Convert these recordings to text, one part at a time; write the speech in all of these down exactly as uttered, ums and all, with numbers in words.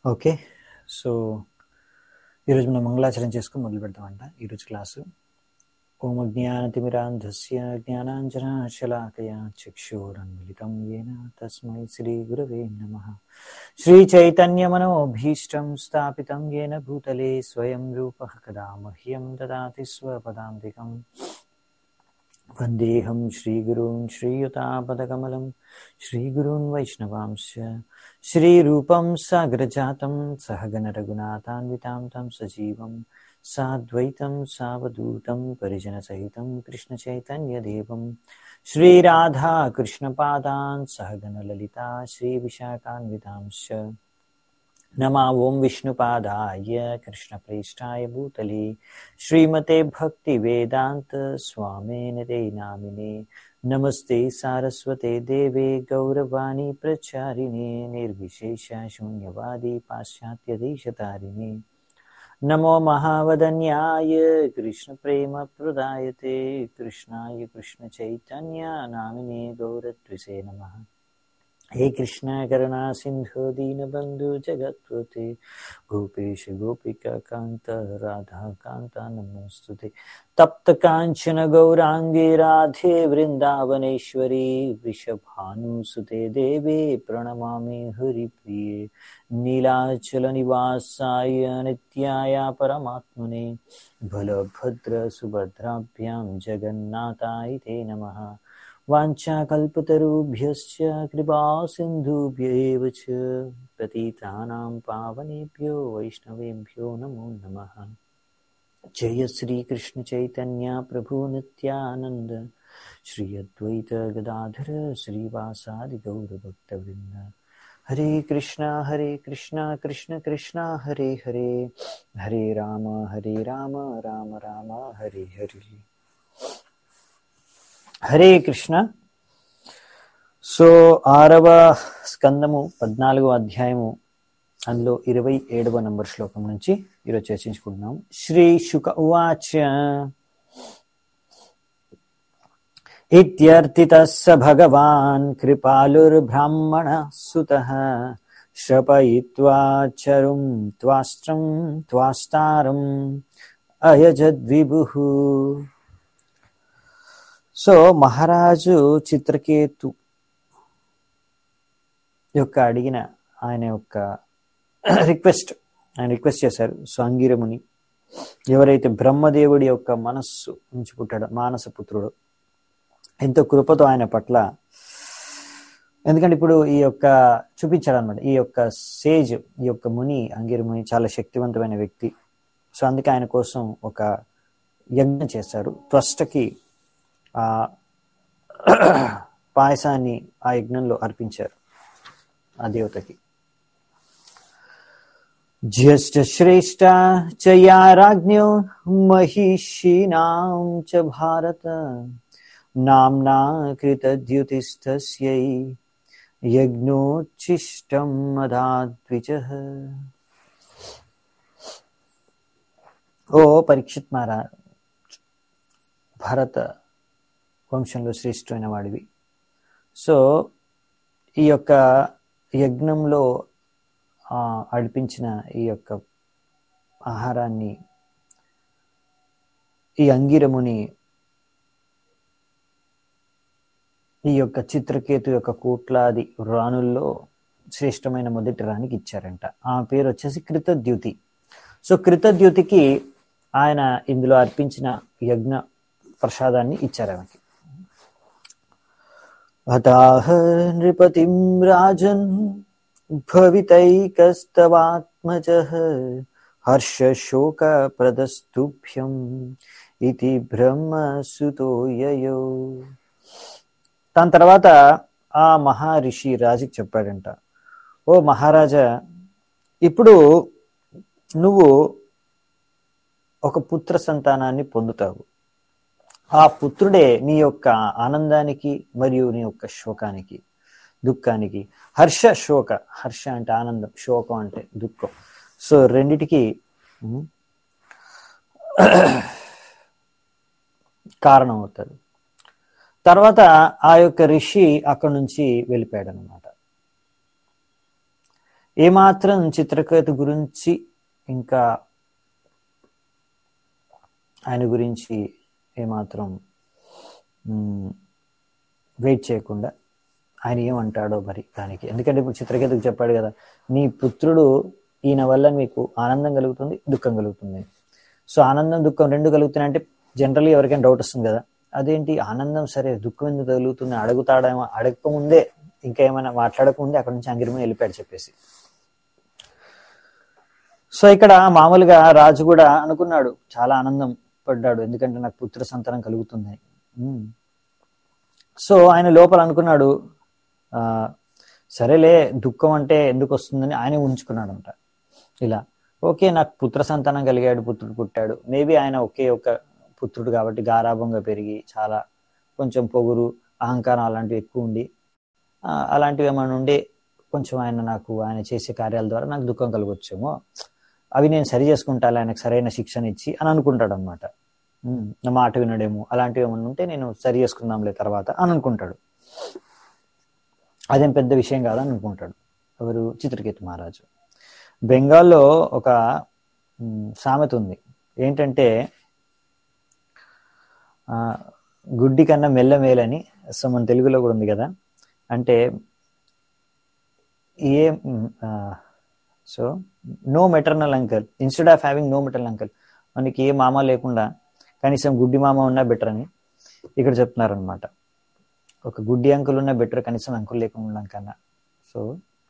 Okay. So ఈరోజు మనం మంగళాచరణ చేసుకుని మొదలు పెడతామంట ఈరోజు క్లాసు. ఓం అజ్ఞానతిమిరాంధస్య జ్ఞానాంజనాశలాకయా చక్షురున్మిళితం యేన తస్మై శ్రీగురవే నమః. శ్రీచైతన్యమనోభీష్టం స్థాపితం యేన భూతలే స్వయం రూపః కదా మह्यं దదాతి స్వపదాంతికం. వందేహం శ్రీగురూన్ శ్రీయుతాపదకమలం శ్రీగురూన్ వైష్ణవాంశ్చ శ్రీరూపం సాగ్రజాతం సహగణ రఘునాథాన్వితాం తం సజీవం సాద్వైతం సావధూతం పరిజనసహితం కృష్ణ చైతన్యదేవం శ్రీరాధా కృష్ణపాదాన్ సహగణ లలితా శ్రీవిశాఖాన్వితాంశ్చ. నమా ఓం విష్ణుపాదాయ కృష్ణప్రేష్టాయ భూతలే శ్రీమతే భక్తి వేదాంత స్వామినితే నామినే. నమస్తే సారస్వతే దేవే గౌరవాణి ప్రచారిణే నిర్విశేష శూన్యవాది పాశ్చాత్య దేశతారిణే. నమో మహావదన్యాయ కృష్ణ ప్రేమ ప్రదాయతే కృష్ణాయ కృష్ణ చైతన్య నామినే గౌరత్విసే నమః. హే కృష్ణ కరుణా సింధు దీనబంధు జగత్పతే గోపేశ గోపికా కాంత రాధాకాంత నమోస్తుతే. తప్త కాంచన గౌరాంగే రాధే వృందావనేశ్వరి వృషభానుసుతే దేవే ప్రణమామి హరిప్రియ. నీలాచల నివాసాయ నిత్యాయ పరమాత్మనే బలభద్ర సుభద్రాభ్యాం జగన్నాథాయ తే నమః. వాంఛాకల్పతరుభ్యశ్చ కృపా సింధుభ్య ఏవ చ పతితానాం పావనేభ్యో వైష్ణవేభ్యో నమో నమః. జయ శ్రీ కృష్ణ చైతన్య ప్రభు నిత్యానంద శ్రీ అద్వైత గదాధర శ్రీవాసాది గౌర భక్తవృంద. హరే కృష్ణ హరే కృష్ణ కృష్ణ కృష్ణ హరే హరే హరే రామ హరే రామ రామ రామ హరే హరే. హరే కృష్ణ. సో ఆరవ స్కందము పద్నాలుగో అధ్యాయము అందులో ఇరవై ఏడవ నంబర్ శ్లోకం నుంచి ఈరోజు చర్చించుకుంటున్నాం. శ్రీ శుక ఉవాచ ఇత్యర్థితః స భగవాన్ కృపాలుర్బ్రాహ్మణ సుతః శ్రపయిత్వా చరుం త్వాస్త్రం త్వాస్తారం అయజద్విభుః. సో మహారాజు చిత్రకేతు యొక్క అడిగిన ఆయన యొక్క రిక్వెస్ట్ ఆయన రిక్వెస్ట్ చేశారు. సో అంగిరముని ఎవరైతే బ్రహ్మదేవుడి యొక్క మనస్సు నుంచి పుట్టాడో మానసపుత్రుడు, ఎంతో కృపతో ఆయన పట్ల, ఎందుకంటే ఇప్పుడు ఈ యొక్క చూపించాడు అనమాట, ఈ యొక్క సేజ్ ఈ యొక్క ముని అంగిరముని చాలా శక్తివంతమైన వ్యక్తి. సో అందుకే ఆయన కోసం ఒక యజ్ఞం చేశారు. త్వష్టకి ఆ పాయసాన్ని ఆ యజ్ఞంలో అర్పించారు ఆ దేవతకి. జ్యేష్ఠ శ్రేష్ఠ చయా రాజ్ఞో మహిషీనాం చ భారత నామ్నా కృతద్యుతిస్తస్యై యజ్ఞోచ్ఛిష్టం మదాద్విజః. ఓ పరీక్షిత్ మహారాజ్, భారత వంశంలో శ్రేష్ఠమైన వాడివి. సో ఈ యొక్క యజ్ఞంలో అర్పించిన ఈ యొక్క ఆహారాన్ని ఈ అంగిరముని ఈ యొక్క చిత్రకేతు యొక్క కోట్లాది రాణుల్లో శ్రేష్టమైన మొదటి రాణికి ఇచ్చారంట. ఆ పేరు వచ్చేసి కృతద్యుతి. సో కృతద్యుతికి ఆయన ఇందులో అర్పించిన యజ్ఞ ప్రసాదాన్ని ఇచ్చారు ఆమెకి. అతాహ నృపతిం రాజన్ భవితైకస్తవాత్మజః హర్ష శోక ప్రదస్తుభ్యం ఇతి బ్రహ్మసుతో యయో. దాని తర్వాత ఆ మహర్షి రాజుకి చెప్పాడంట, ఓ మహారాజా, ఇప్పుడు నువ్వు ఒక పుత్ర సంతానాన్ని పొందుతావు. ఆ పుత్రుడే నీ యొక్క ఆనందానికి మరియు నీ యొక్క శోకానికి దుఃఖానికి, హర్ష శోక, హర్ష అంటే ఆనందం, శోకం అంటే దుఃఖం, సో రెండిటికి కారణం అవుతాడు. తర్వాత ఆ యొక్క ఋషి అక్కడి నుంచి వెళ్ళిపోయాడు అనమాట. ఏమాత్రం చిత్రకేతు గురించి ఇంకా ఆయన గురించి ఏమాత్రం వెయిట్ చేయకుండా ఆయన ఏమంటాడో మరి దానికి. ఎందుకంటే ఇప్పుడు చిత్రకేతుకు చెప్పాడు కదా, నీ పుత్రుడు ఈయన వల్ల మీకు ఆనందం కలుగుతుంది, దుఃఖం కలుగుతుంది. సో ఆనందం దుఃఖం రెండు కలుగుతున్నాయి అంటే జనరల్లీ ఎవరికైనా డౌట్ వస్తుంది కదా, అదేంటి ఆనందం సరే దుఃఖం ఎందుకు కలుగుతుంది, అడుగుతాడేమో, అడగకముందే ఇంకా ఏమైనా మాట్లాడకముందే అక్కడ నుంచి అంగిరముని వెళ్ళిపోయాడు చెప్పేసి. సో ఇక్కడ మామూలుగా రాజు కూడా అనుకున్నాడు, చాలా ఆనందం పడ్డాడు, ఎందుకంటే నాకు పుత్ర సంతానం కలుగుతుందని. సో ఆయన లోపల అనుకున్నాడు, ఆ సరేలే దుఃఖం అంటే ఎందుకు వస్తుందని ఆయన ఉంచుకున్నాడు అంట. ఇలా ఓకే నాకు పుత్ర సంతానం కలిగాడు, పుత్రుడు పుట్టాడు, మేబీ ఆయన ఒకే ఒక పుత్రుడు కాబట్టి గారాభంగా పెరిగి చాలా కొంచెం పొగురు అహంకారం అలాంటివి ఎక్కువ ఉండి అలాంటివి ఏమైనా ఉండి కొంచెం ఆయన నాకు ఆయన చేసే కార్యాల ద్వారా నాకు దుఃఖం కలగొచ్చేమో, అవి నేను సరి చేసుకుంటాను ఆయనకు సరైన శిక్షణ ఇచ్చి అని అనుకుంటాడు అనమాట. నా మాట వినడేమో అలాంటివి ఏమన్నా ఉంటే నేను సరి చేసుకుందాంలే తర్వాత అని అనుకుంటాడు. అదేం పెద్ద విషయం కాదని అనుకుంటాడు ఎవరు, చిత్రకేతు మహారాజు. బెంగాల్లో ఒక సామెత ఉంది ఏంటంటే గుడ్డి కన్నా మెల్ల మేలని. సో మన తెలుగులో కూడా ఉంది కదా, అంటే ఏ so no maternal uncle instead of having no maternal uncle, మనకి ఏ మామ లేకుండా కనీసం గుడ్డి మామ ఉన్నా బెటర్ అని ఇక్కడ చెప్తున్నారు అనమాట. ఒక గుడ్డి అంకుల్ ఉన్నా బెటర్ కనీసం అంకుల్ లేకుండా ఉండడం కన్నా. సో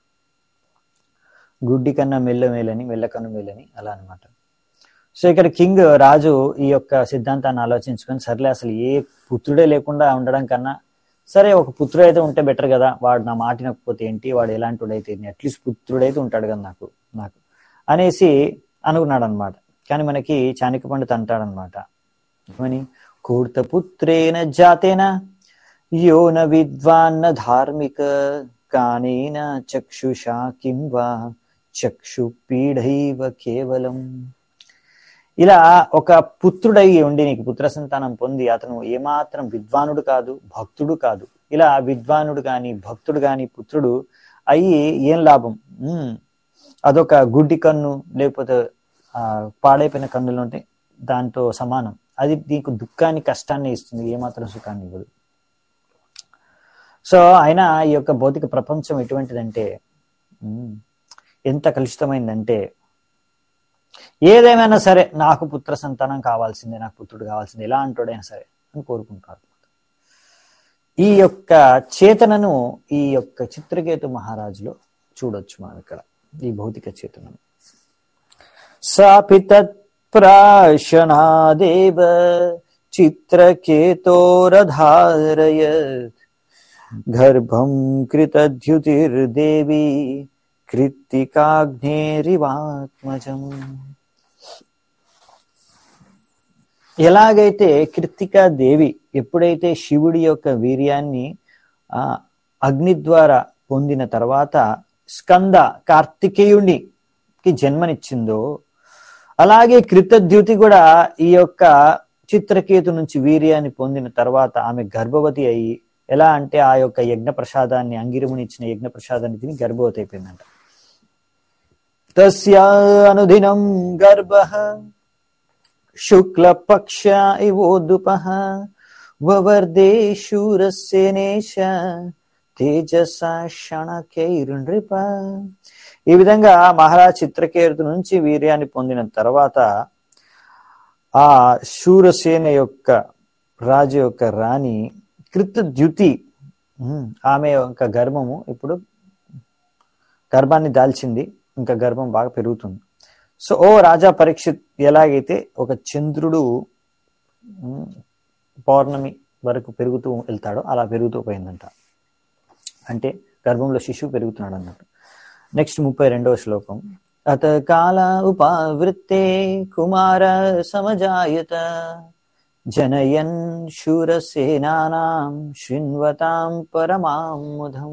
గుడ్డి కన్నా మెల్ల మేలని, మెల్ల కన్ను మేలని అలా అనమాట. సో ఇక్కడ కింగ్ రాజు ఈ యొక్క సిద్ధాంతాన్ని ఆలోచించుకొని సర్లే అసలు ఏ పుత్రుడే లేకుండా ఉండడం కన్నా సరే ఒక పుత్రుడు అయితే ఉంటే బెటర్ కదా, వాడు నా మాట వినకపోతే ఏంటి, వాడు ఎలాంటి వాడైతే అట్లీస్ట్ పుత్రుడైతే ఉంటాడు కదా నాకు నాకు అనేసి అనుకున్నాడు అనమాట. కానీ మనకి చాణక్య పండితుడు అంటాడనమాట ఏమని, కూర్త పుత్రేన జాతేన యోన విద్వాన్న ధార్మిక కానేన చక్షుషా కిం వా చక్షు పీఢైవ కేవలం. ఇలా ఒక పుత్రుడై ఉండి నీకు పుత్ర సంతానం పొంది అతను ఏమాత్రం విద్వానుడు కాదు, భక్తుడు కాదు. ఇలా విద్వానుడు గాని భక్తుడు గాని పుత్రుడు అయ్యి ఏం లాభం, అదొక గుడ్డి కన్ను లేకపోతే ఆ పాడైపోయిన కన్నులు ఉంటే దాంతో సమానం. అది నీకు దుఃఖాన్ని కష్టాన్ని ఇస్తుంది, ఏమాత్రం సుఖాన్ని ఇవ్వదు. సో అయినా ఈ యొక్క భౌతిక ప్రపంచం ఎటువంటిదంటే ఎంత కలుషితమైందంటే ఏదేమైనా సరే నాకు పుత్ర సంతానం కావాల్సిందే, నాకు పుత్రుడు కావాల్సిందే, ఎలా అంటాడైనా సరే అని కోరుకుంటారు. ఈ యొక్క చేతనను ఈ యొక్క చిత్రకేతు మహారాజులో చూడొచ్చు మనం ఇక్కడ ఈ భౌతిక చేతనను. సాపి తత్ప్రాశనాదేవ చిత్రకేతోరధారయత్ గర్భం కృతద్యుతిర్దేవి కృత్తికాగ్నేరివాత్మజం. ఎలాగైతే కృత్తికా దేవి ఎప్పుడైతే శివుడి యొక్క వీర్యాన్ని ఆ అగ్ని ద్వారా పొందిన తర్వాత స్కంద కార్తికేయునికి జన్మనిచ్చిందో, అలాగే కృతద్యుతి కూడా ఈ యొక్క చిత్రకేతు నుంచి వీర్యాన్ని పొందిన తర్వాత ఆమె గర్భవతి అయ్యి, ఎలా అంటే ఆ యొక్క యజ్ఞ ప్రసాదాన్ని అంగిరముని ఇచ్చిన యజ్ఞ ప్రసాదాన్ని తిని గర్భవతి అయిపోయిందంట. తస్యా అనుదినం గర్భః శుక్లపక్ష ఇవోదుపః వవర్దే శూరసేనేశ తేజసా శణకైర్నృప. ఈ విధంగా మహారాజ్ చిత్రకేతు నుంచి వీర్యాన్ని పొందిన తర్వాత ఆ శూరసేన యొక్క రాజు యొక్క రాణి కృతద్యుతి ఆమె యొక్క గర్భము ఇప్పుడు గర్భాన్ని దాల్చింది, ఇంకా గర్భం బాగా పెరుగుతుంది. సో ఓ రాజా పరీక్షిత్ ఎలాగైతే ఒక చంద్రుడు పౌర్ణమి వరకు పెరుగుతూ వెళ్తాడో అలా పెరుగుతూ పోయిందంట, అంటే గర్భంలో శిశువు పెరుగుతున్నాడు అన్నట్టు. నెక్స్ట్ ముప్పై రెండవ శ్లోకం. అత కాల ఉపావృత్తే కుమార సమజాయత జనయన్ శూరసేనానాం శృణ్వతాం పరమాముదం.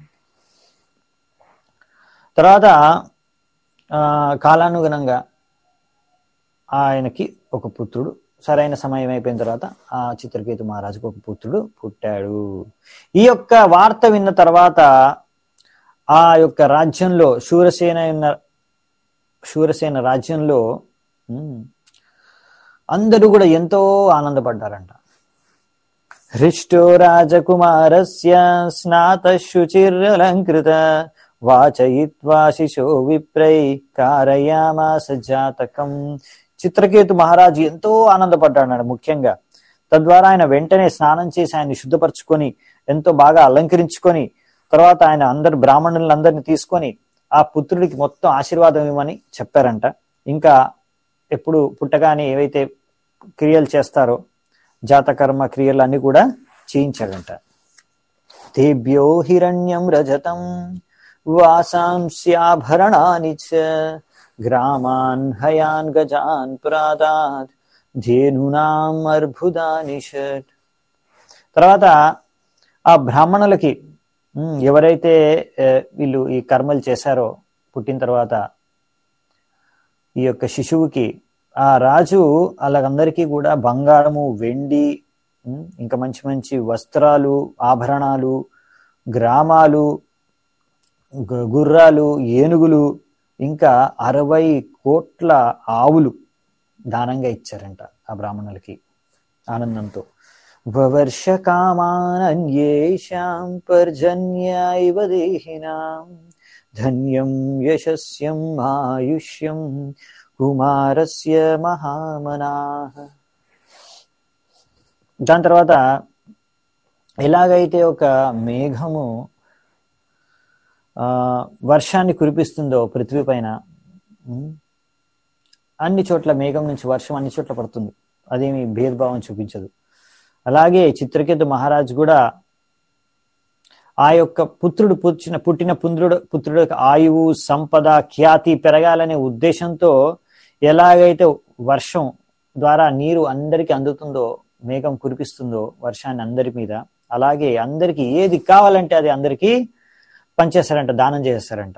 తర్వాత ఆ కాలానుగుణంగా ఆయనకి ఒక పుత్రుడు, సరైన సమయం అయిపోయిన తర్వాత ఆ చిత్రకేతు మహారాజుకు ఒక పుత్రుడు పుట్టాడు. ఈ యొక్క వార్త విన్న తర్వాత ఆ యొక్క రాజ్యంలో శూరసేన ఉన్న శూరసేన రాజ్యంలో అందరూ కూడా ఎంతో ఆనందపడ్డారంట. హృష్టో రాజకుమారస్య స్నాత శుచిరలంకృత వాచయిత్వా శిశో విప్రై కారయామాస జాతకం. చిత్రకేతు మహారాజు ఎంతో ఆనందపడ్డాడు ముఖ్యంగా. తద్వారా ఆయన వెంటనే స్నానం చేసి ఆయన్ని శుద్ధపరచుకొని ఎంతో బాగా అలంకరించుకొని తర్వాత ఆయన అందరు బ్రాహ్మణులందరినీ తీసుకొని ఆ పుత్రుడికి మొత్తం ఆశీర్వాదం ఇవ్వమని చెప్పారంట. ఇంకా ఎప్పుడు పుట్టగానే ఏవైతే క్రియలు చేస్తారో జాతకర్మ క్రియలు అన్ని కూడా చేయించాడంట. తేభ్యో హిరణ్యం రజతం వాసాంస్యాభరణాని చ గ్రామాన్ హయాన్ గజాన్ ప్రాదాత్ ధేనునాం అర్బుదాని షట్. తర్వాత ఆ బ్రాహ్మణులకి ఎవరైతే వీళ్ళు ఈ కర్మలు చేశారో పుట్టిన తర్వాత ఈ యొక్క శిశువుకి ఆ రాజు వాళ్ళందరికీ కూడా బంగారము, వెండి, ఇంకా మంచి మంచి వస్త్రాలు, ఆభరణాలు, గ్రామాలు, గుర్రాలు, ఏనుగులు, ఇంకా అరవై కోట్ల ఆవులు దానంగా ఇచ్చారంట ఆ బ్రాహ్మణులకి ఆనందంతో. వవర్ష కామాన్యేషాం పర్జన్యైవ దేహినాం ధన్యం యశస్యం ఆయుష్యం కుమారస్య మహామనాః. దాని తర్వాత ఎలాగైతే ఒక మేఘము ఆ వర్షాన్ని కురిపిస్తుందో పృథ్వీ పైన, అన్ని చోట్ల మేఘం నుంచి వర్షం అన్ని చోట్ల పడుతుంది, అదేమి భేదభావం చూపించదు. అలాగే చిత్రకేతు మహారాజు కూడా ఆ యొక్క పుత్రుడు పుట్టిన పుట్టిన పుత్రుడు పుత్రుడు యొక్క ఆయువు, సంపద, ఖ్యాతి పెరగాలనే ఉద్దేశంతో ఎలాగైతే వర్షం ద్వారా నీరు అందరికీ అందుతుందో, మేఘం కురిపిస్తుందో వర్షాన్ని అందరి మీద, అలాగే అందరికి ఏది కావాలంటే అది అందరికీ పంచేస్తారంట, దానం చేస్తారంట.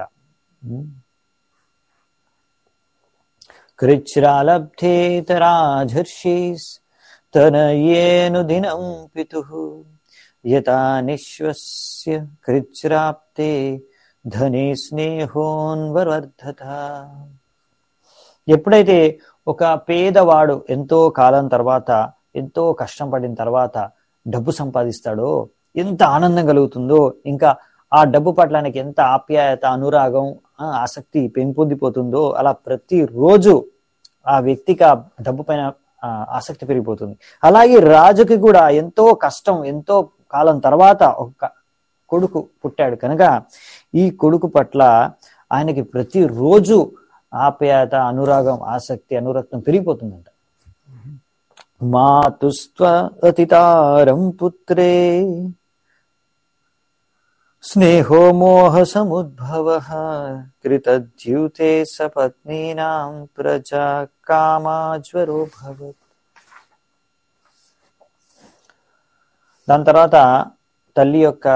కృచ్రాలబ్ధేతరాజర్షీస్ తనయేను దినం పితుః యతా నిశ్వస్య కృచ్రాప్తే ధనే స్నేహోన్వర్ధత. ఎప్పుడైతే ఒక పేదవాడు ఎంతో కాలం తర్వాత, ఎంతో కష్టం పడిన తర్వాత డబ్బు సంపాదిస్తాడో ఎంత ఆనందం కలుగుతుందో, ఇంకా ఆ డబ్బు పట్ల ఆయనకి ఎంత ఆప్యాయత, అనురాగం, ఆసక్తి పెంపొందిపోతుందో, అలా ప్రతిరోజు ఆ వ్యక్తికి ఆ డబ్బు పైన ఆసక్తి పెరిగిపోతుంది. అలాగే రాజుకి కూడా ఎంతో కష్టం, ఎంతో కాలం తర్వాత ఒక కొడుకు పుట్టాడు కనుక ఈ కొడుకు పట్ల ఆయనకి ప్రతిరోజు ఆప్యాయత, అనురాగం, ఆసక్తి, అనురక్తం పెరిగిపోతుందంట. మాతుస్త్వ అతితారం పుత్రే స్నేహో మోహ సముద్భవ కృతద్యూతే సపత్నీనాం ప్రజా కామాజ్వరో భవత్. దాని తర్వాత తల్లి యొక్క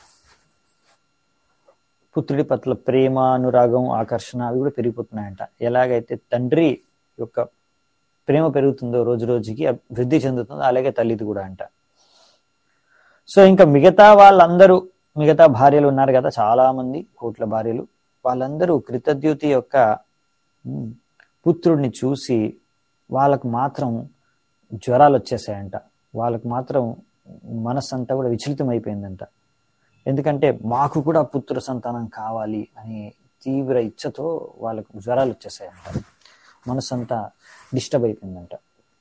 పుత్రుడి పట్ల ప్రేమ, అనురాగం, ఆకర్షణ అవి కూడా పెరిగిపోతున్నాయంట. ఎలాగైతే తండ్రి యొక్క ప్రేమ పెరుగుతుందో రోజు రోజుకి వృద్ధి చెందుతుందో అలాగే తల్లిది కూడా అంట. సో ఇంకా మిగతా వాళ్ళందరూ, మిగతా భార్యలు ఉన్నారు కదా, చాలా మంది కోట్ల భార్యలు, వాళ్ళందరూ కృతద్యుతి యొక్క పుత్రుడిని చూసి వాళ్ళకు మాత్రం జ్వరాలు వచ్చేసాయంట. వాళ్ళకు మాత్రం మనస్సంతా కూడా విచలితం అయిపోయిందంట. ఎందుకంటే మాకు కూడా పుత్ర సంతానం కావాలి అనే తీవ్ర ఇచ్చతో వాళ్ళకు జ్వరాలు వచ్చేసాయంట, మనస్సంతా డిస్టర్బ్ అయిపోయిందంట.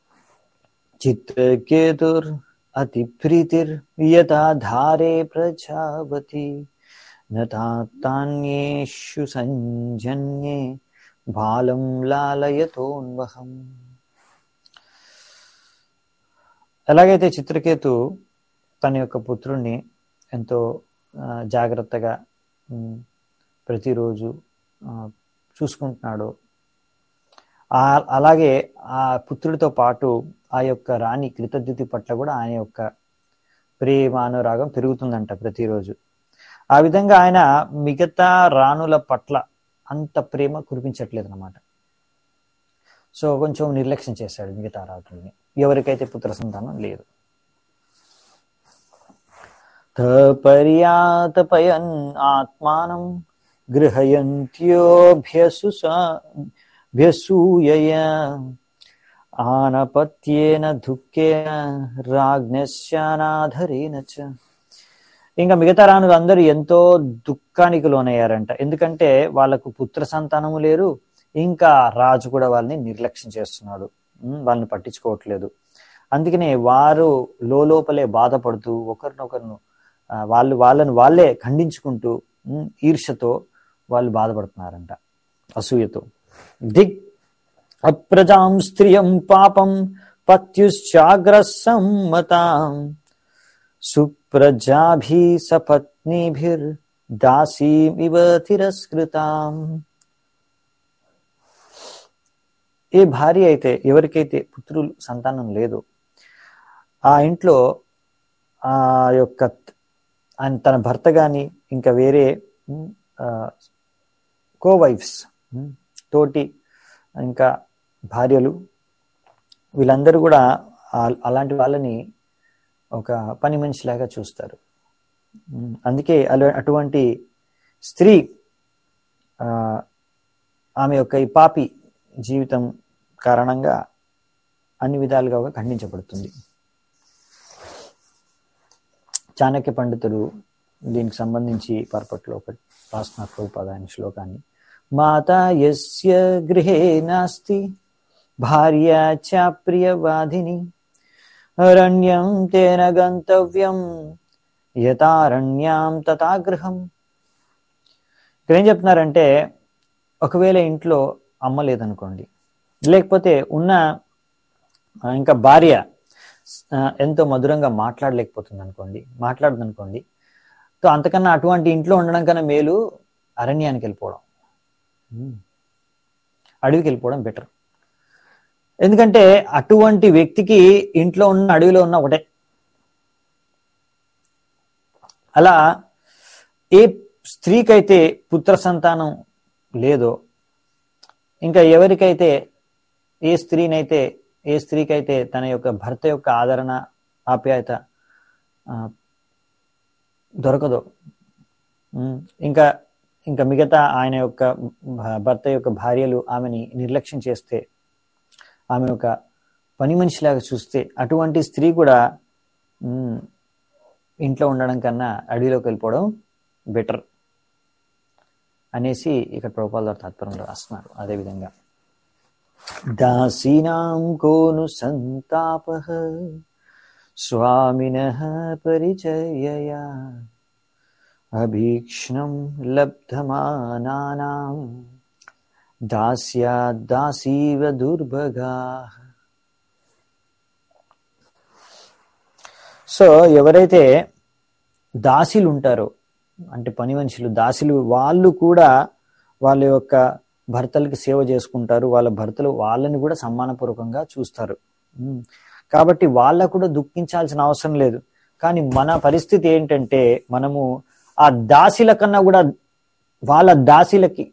చిత్రకేతుర్ అతి ప్రీతిర్ యథా ధారే ప్రజావతి నతాన్యేషు సంజన్యే బాలం లాలయతోన్వహం. ఎలాగైతే చిత్రకేతు తన యొక్క పుత్రుణ్ణి ఎంతో జాగ్రత్తగా ప్రతిరోజు చూసుకుంటున్నాడో, అలాగే ఆ పుత్రుడితో పాటు ఆ యొక్క రాణి కృతద్యుతి పట్ల కూడా ఆయన యొక్క ప్రేమ, అనురాగం పెరుగుతుందంట ప్రతిరోజు. ఆ విధంగా ఆయన మిగతా రాణుల పట్ల అంత ప్రేమ కురిపించట్లేదు అన్నమాట. సో కొంచెం నిర్లక్ష్యం చేశాడు మిగతా రాజుల్ని, ఎవరికైతే పుత్ర సంతానం లేదు. తపర్యాతపయన్ ఆత్మానం గృహయంత్యోభ్యసూయయ ఆనపత్యేన దుఃఖేన రాజ్ఞస్యానాధరేన చ. ఇంకా మిగతా రాణులు అందరూ ఎంతో దుఃఖానికి లోనయ్యారంట. ఎందుకంటే వాళ్ళకు పుత్ర సంతానము లేరు, ఇంకా రాజు కూడా వాళ్ళని నిర్లక్ష్యం చేస్తున్నాడు, వాళ్ళని పట్టించుకోవట్లేదు. అందుకనే వారు లోపలే బాధపడుతూ ఒకరినొకరును వాళ్ళు వాళ్ళని వాళ్ళే ఖండించుకుంటూ ఈర్ష్యతో వాళ్ళు బాధపడుతున్నారంట, అసూయతో. దిక్ అప్రజాం స్త్రియం పాపం పత్యుశ్చాగ్రసమ్మతాం సుప్రజాభి సపత్నిభిర్ దాసీమివ తిరస్కృతాం. ఏ భార్య అయితే ఎవరికైతే పుత్రులు సంతానం లేదు, ఆ ఇంట్లో ఆ యొక్క తన భర్త కానీ ఇంకా వేరే కోవైఫ్స్ తోటి ఇంకా భార్యలు వీళ్ళందరూ కూడా అలాంటి వాళ్ళని ఒక పని మనిషిలాగా చూస్తారు. అందుకే అలా అటువంటి స్త్రీ ఆమె యొక్క ఈ పాపి జీవితం కారణంగా అన్ని విధాలుగా ఖండించబడుతుంది. చాణక్య పండితుడు దీనికి సంబంధించి పర్పట్లో ఒక రాసిన ప్రభుపాదాని శ్లోకాన్ని, మాతా యస్య గృహే నాస్తి భార్య చ ప్రియవాదిని అరణ్యం తేన గంతవ్యం యథారణ్యాం తథా గృహం. ఇక్కడ ఏం చెప్తున్నారంటే, ఒకవేళ ఇంట్లో అమ్మ లేదనుకోండి, లేకపోతే ఉన్న ఇంకా భార్య ఎంతో మధురంగా మాట్లాడలేకపోతుంది అనుకోండి మాట్లాడదు అనుకోండి సో అంతకన్నా అటువంటి ఇంట్లో ఉండడం కన్నా మేలు అరణ్యానికి వెళ్ళిపోవడం, అడవికి వెళ్ళిపోవడం బెటర్. ఎందుకంటే అటువంటి వ్యక్తికి ఇంట్లో ఉన్న అడవిలో ఉన్న ఒకటే. అలా ఏ స్త్రీకైతే పుత్ర సంతానం లేదో, ఇంకా ఎవరికైతే ఏ స్త్రీనైతే ఏ స్త్రీకైతే తన యొక్క భర్త యొక్క ఆదరణ ఆప్యాయత దొరకదో, ఇంకా ఇంకా మిగతా ఆయన యొక్క భర్త యొక్క భార్యలు ఆమెని నిర్లక్ష్యం చేస్తే, ఆమెను ఒక పని మనిషిలాగా చూస్తే, అటువంటి స్త్రీ కూడా ఇంట్లో ఉండడం కన్నా అడవిలోకి వెళ్ళిపోవడం బెటర్ అనేసి ఇక్కడ ప్రభుపాదుల వారు తాత్పర్యంలో రాస్తున్నారు. అదేవిధంగా దాసీనాం కోను సంతాపః స్వామినః పరిచర్యయా అభీక్ష్ణం లబ్ధమానానాం దాస్యాద్దాసీవ దుర్భగాః. సో ఎవరైతే దాసీలు ఉంటారో, అంటే పని మనుషులు దాసీలు, వాళ్ళు కూడా వాళ్ళ యొక్క భర్తలకి సేవ చేసుకుంటారు, వాళ్ళ భర్తలు వాళ్ళని కూడా సమ్మానపూర్వకంగా చూస్తారు. కాబట్టి వాళ్ళకు కూడా దుఃఖించాల్సిన అవసరం లేదు. కానీ మన పరిస్థితి ఏంటంటే, మనము ఆ దాసీల కన్నా కూడా వాళ్ళ దాసీలకి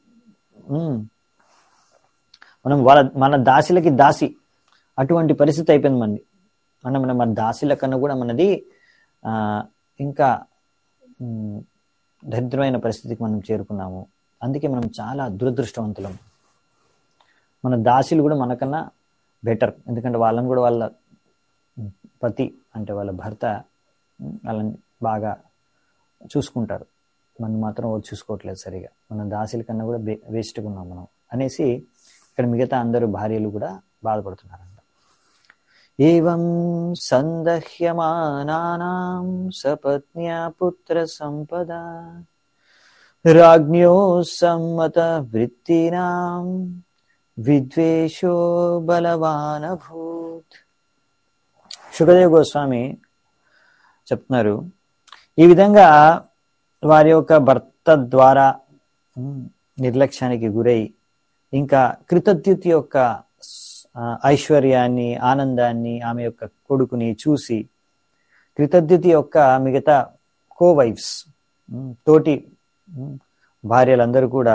మనం వాళ్ళ మన దాసీలకి దాసి అటువంటి పరిస్థితి అయిపోయింది మనది. మనం మన దాసీల కన్నా కూడా మనది ఆ ఇంకా దరిద్రమైన పరిస్థితికి మనం చేరుకున్నాము. అందుకే మనం చాలా దురదృష్టవంతులం. మన దాసీలు కూడా మనకన్నా బెటర్, ఎందుకంటే వాళ్ళని కూడా వాళ్ళ పతి అంటే వాళ్ళ భర్త వాళ్ళని బాగా చూసుకుంటారు, మనం మాత్రం వాళ్ళు చూసుకోవట్లేదు సరిగా. మన దాసీల కన్నా కూడా బే వేస్ట్గా ఉన్నాం మనం అనేసి ఇక్కడ మిగతా అందరూ భార్యలు కూడా బాధపడుతున్నారంట. ఏవం సందహ్యమానానాం సపత్న్యా పుత్ర సంపద రాజ్ఞో సమ్మత వృత్తినాం విద్వేషో బలవానభూత్. శుకదేవ్ గోస్వామి చెప్తున్నారు, ఈ విధంగా వారి యొక్క భర్త ద్వారా నిర్లక్ష్యానికి గురై, ఇంకా కృతజ్ఞత యొక్క ఐశ్వర్యాన్ని ఆనందాన్ని ఆమె యొక్క కొడుకుని చూసి, కృతజ్ఞత యొక్క మిగతా కోవైఫ్స్ తోటి భార్యలందరూ కూడా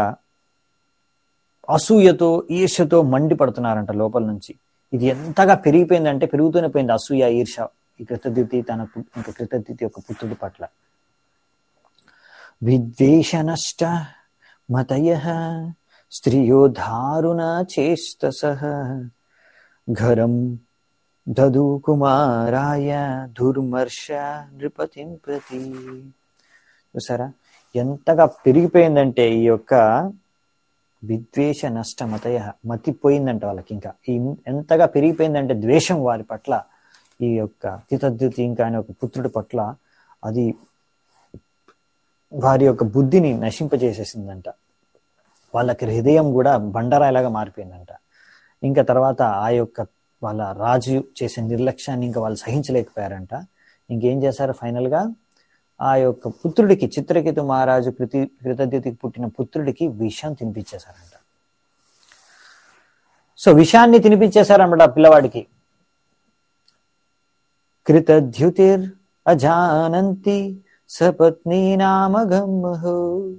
అసూయతో ఈర్ష్యతో మండిపడుతున్నారంట లోపల నుంచి. ఇది ఎంతగా పెరిగిపోయిందంటే పెరుగుతూనే పోయింది అసూయ ఈర్ష్య ఈ కృతజ్ఞతి తన ఇంకా కృతజ్ఞత యొక్క పుత్రుడి పట్ల. విద్వేషనష్ట మతయః స్త్రియో దారుణ చేష్టసః ఘరం దదు కుమారాయ దుర్మర్ష నృపతిం ప్రతి. చూసారా ఎంతగా పెరిగిపోయిందంటే ఈ యొక్క విద్వేష నష్ట మతయ, మతిపోయిందంట వాళ్ళకి. ఇంకా ఎంతగా పెరిగిపోయిందంటే ద్వేషం వారి పట్ల, ఈ యొక్క కితద్యుతి ఇంకా అనే ఒక పుత్రుడి పట్ల అది వారి యొక్క బుద్ధిని నశింపజేసేసిందంట. వాళ్ళకి హృదయం కూడా బండరాయిలాగా మారిపోయిందంట. ఇంకా తర్వాత ఆ యొక్క వాళ్ళ రాజు చేసే నిర్లక్ష్యాన్ని ఇంకా వాళ్ళు సహించలేకపోయారంట. ఇంకేం చేశారు ఫైనల్ గా, ఆ యొక్క పుత్రుడికి, చిత్రకేతు మహారాజు కృతి కృతద్యుతికి పుట్టిన పుత్రుడికి విషం తినిపించేశారంట. సో విషాన్ని తినిపించేశారన్నమాట పిల్లవాడికి. కృతద్యుతిర్ అజానంతి సపత్ని నామగమ్మహో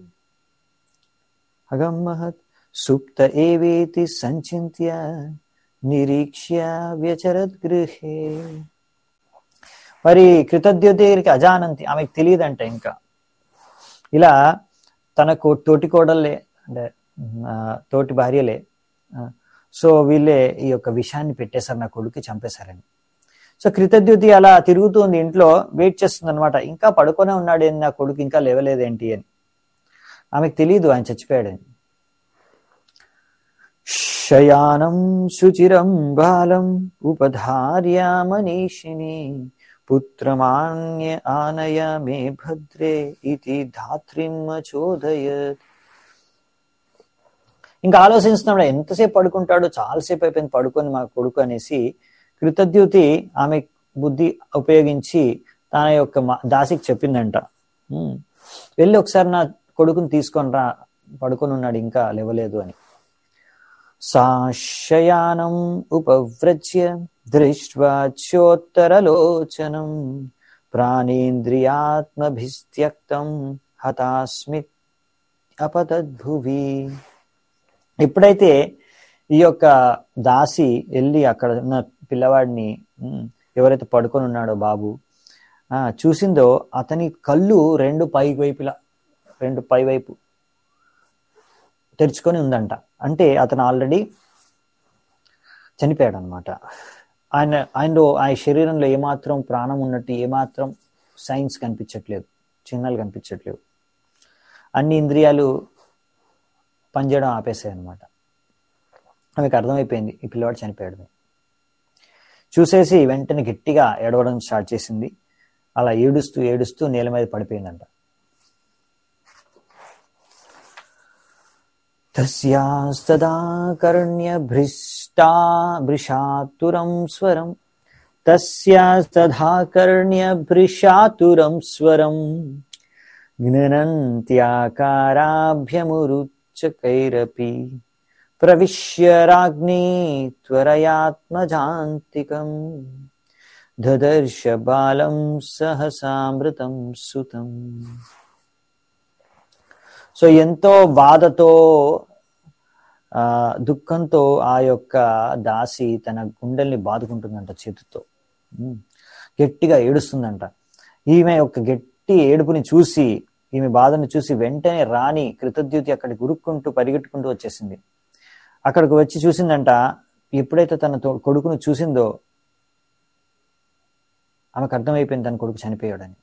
అగమ్మహత్ సుప్త ఏవేతి సంచింత్య నిరీక్ష్య వ్యచరత్ గృహే. మరి కృతద్యుతికి అజానంతి, ఆమెకు తెలియదంట ఇంకా. ఇలా తనకు తోటి కోడలే అంటే తోటి భార్యలే, సో వీళ్ళే ఈ యొక్క విషయాన్ని పెట్టేశారు, నా కొడుకు చంపేశారని. సో కృతద్యుతి అలా తిరుగుతుంది ఇంట్లో, వెయిట్ చేస్తుంది అనమాట. ఇంకా పడుకొనే ఉన్నాడేంటి నా కొడుకు, ఇంకా లేవలేదేంటి అని. ఆమెకు తెలియదు ఆయన చచ్చిపోయాడని. శయానం శుచిరం బాలం ఉపధార్య మనీషిని పుత్రమాన్య ఆనయ మే భద్రే ఇతి ధాత్రిం చోదయత్. ఇంకా ఆలోచిస్తున్నాడు, ఎంతసేపు పడుకుంటాడు, చాలాసేపు అయిపోయింది పడుకొని మా కొడుకు అనేసి కృతద్యుతి ఆమె బుద్ధి ఉపయోగించి తన యొక్క దాసికి చెప్పిందంట, వెళ్ళి ఒకసారి నా కొడుకుని తీసుకొని రా, పడుకొని ఉన్నాడు ఇంకా లేవలేదు అని. సాశయానం ఉపవ్రజ్య దృష్ట్వా చోత్తరలోచనం ప్రాణేంద్రియాత్మభిస్త్యక్తం హతాస్మిత్ అపతద్భువి. ఎప్పుడైతే ఈ యొక్క దాసి వెళ్ళి అక్కడ ఉన్న పిల్లవాడిని, ఎవరైతే పడుకొని ఉన్నాడో బాబు ఆ చూసిందో, అతని కళ్ళు రెండు పై వైపులా రెండు పై వైపు తెరుచుకొని ఉందంట. అంటే అతను ఆల్రెడీ చనిపోయాడు అనమాట. ఆయన ఆయనలో ఆ శరీరంలో ఏమాత్రం ప్రాణం ఉన్నట్టు ఏమాత్రం సైన్స్ కనిపించట్లేదు, చిహ్నాలు కనిపించట్లేవు. అన్ని ఇంద్రియాలు పనిచేయడం ఆపేసాయి అనమాట. ఆమెకు అర్థమైపోయింది ఈ పిల్లవాడు చనిపోయాడు. చూసేసి వెంటనే గట్టిగా ఏడవడం స్టార్ట్ చేసింది. అలా ఏడుస్తూ ఏడుస్తూ నేల మీద పడిపోయిందంట. తస్యాస్తదా కర్ణ్య భృష్టా భృషాతురం స్వరం తస్యాస్తదా కర్ణ్య భృషాతురం స్వరం జ్ఞనంత్యాకారాభ్యమురుచకైరపి ప్రవిశ్య రాజ్ఞీ త్వరయాత్మజాంతికం దదర్శ బాలం సహసామృతం సుతం. సో ఎంతో బాధతో ఆ దుఃఖంతో ఆ యొక్క దాసి తన గుండెల్ని బాదుకుంటుందంట చేతితో, గట్టిగా ఏడుస్తుందంట. ఈమె యొక్క గట్టి ఏడుపుని చూసి, ఈమె బాధను చూసి వెంటనే రాణి కృతద్యుతి అక్కడికి ఉరుక్కుంటూ పరిగెట్టుకుంటూ వచ్చేసింది. అక్కడికి వచ్చి చూసిందంట. ఎప్పుడైతే తన కొడుకును చూసిందో ఆమెకు అర్థమైపోయింది తన కొడుకు చనిపోయాడని.